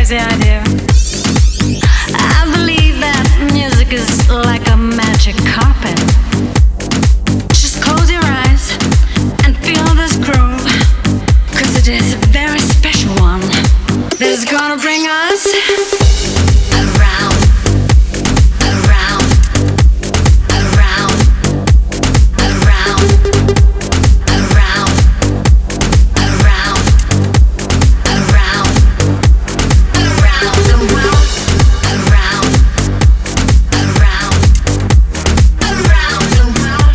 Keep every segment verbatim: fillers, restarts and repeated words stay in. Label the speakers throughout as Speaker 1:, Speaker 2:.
Speaker 1: crazy idea. I believe that music is like a magic carpet. Just close your eyes and feel this groove, 'cause it is a very special one that's gonna bring us around, around, around, around, around, around, around, around the world, around, around, around the world,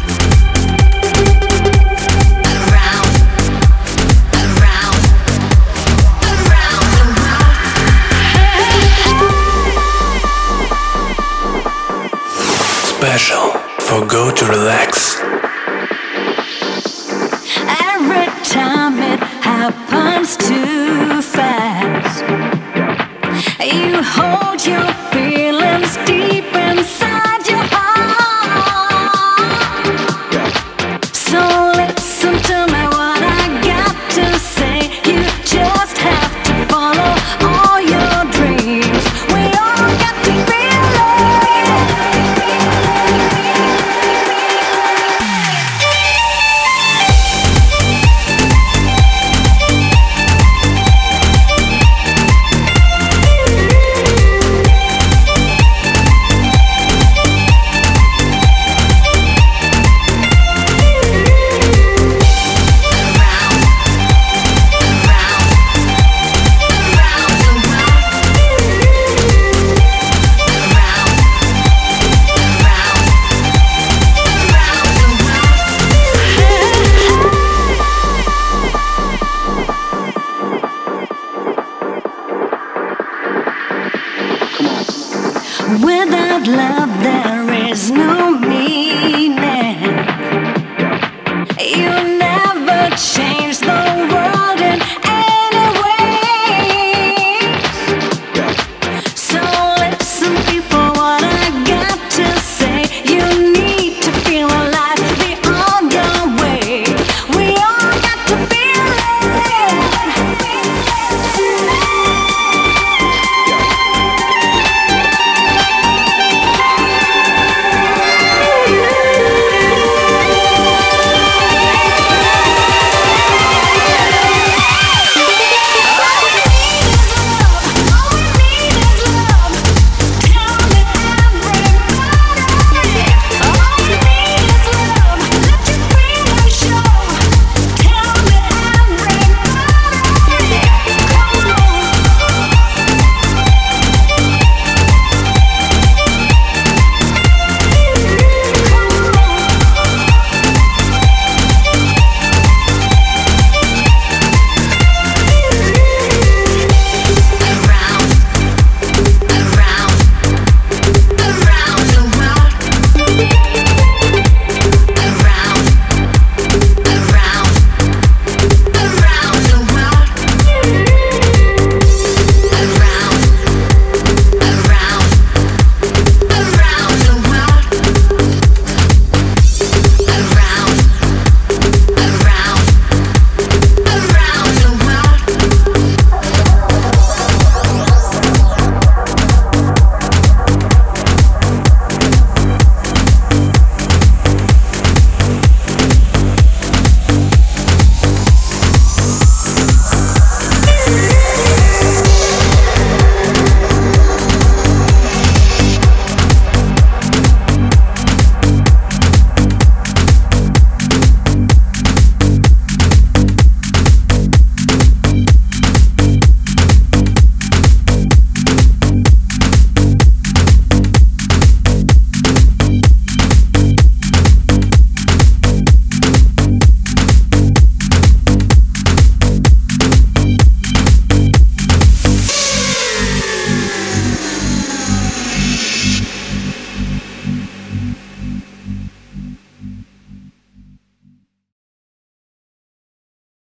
Speaker 1: around, around, around the world.
Speaker 2: Special for Go to Relax.
Speaker 1: Every time it happens too fast, you hold your feelings deep inside your heart. So listen to me what I got to say. You just have to follow all your dreams. We all got to feel it. Without love there is no meaning. You never change.